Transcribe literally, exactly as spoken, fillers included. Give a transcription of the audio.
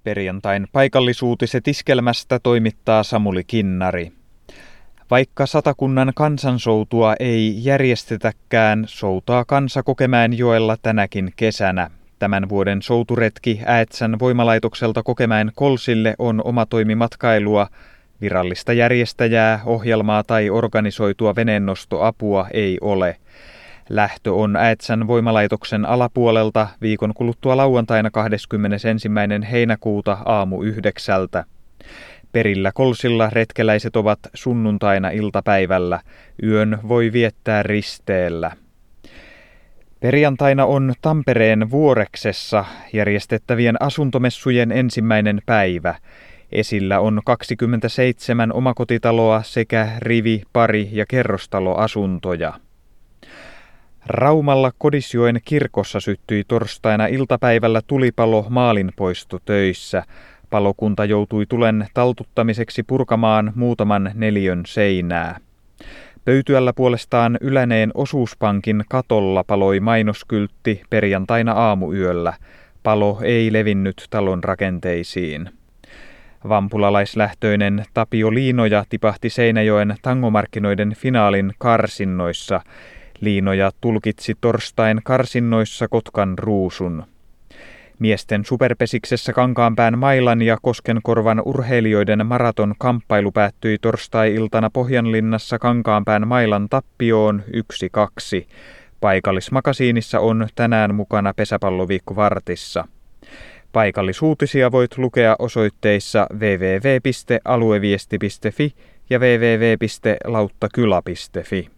Perjantain paikallisuutiset iskelmästä toimittaa Samuli Kinnari. Vaikka Satakunnan kansansoutua ei järjestetäkään, soutaa kansa Kokemäenjoella tänäkin kesänä. Tämän vuoden souturetki Äätsän voimalaitokselta Kokemäen Kolsille on omatoimimatkailua. Virallista järjestäjää, ohjelmaa tai organisoitua veneennostoapua ei ole. Lähtö on Äätsän voimalaitoksen alapuolelta viikon kuluttua lauantaina kahdeskymmenesensimmäinen heinäkuuta aamu yhdeksältä. Perillä Kolsilla retkeläiset ovat sunnuntaina iltapäivällä. Yön voi viettää risteellä. Perjantaina on Tampereen Vuoreksessa järjestettävien asuntomessujen ensimmäinen päivä. Esillä on kaksikymmentäseitsemän omakotitaloa sekä rivi-, pari- ja kerrostaloasuntoja. Raumalla Kodisjoen kirkossa syttyi torstaina iltapäivällä tulipalo maalinpoistotöissä. Palokunta joutui tulen taltuttamiseksi purkamaan muutaman neliön seinää. Pöytyällä puolestaan Yläneen osuuspankin katolla paloi mainoskyltti perjantaina aamuyöllä. Palo ei levinnyt talon rakenteisiin. Vampulalaislähtöinen Tapio Liinoja tipahti Seinäjoen tangomarkkinoiden finaalin karsinnoissa. Liinoja tulkitsi torstain karsinnoissa Kotkan ruusun. Miesten superpesiksessä Kankaanpään Mailan ja Koskenkorvan urheilijoiden maratonkamppailu päättyi torstai-iltana Pohjanlinnassa Kankaanpään Mailan tappioon yksi kaksi. Paikallismakasiinissa on tänään mukana Pesäpalloviikko Vartissa. Paikallisuutisia voit lukea osoitteissa double-u double-u double-u piste alueviesti piste fi ja double-u double-u double-u piste lauttakyla piste fi.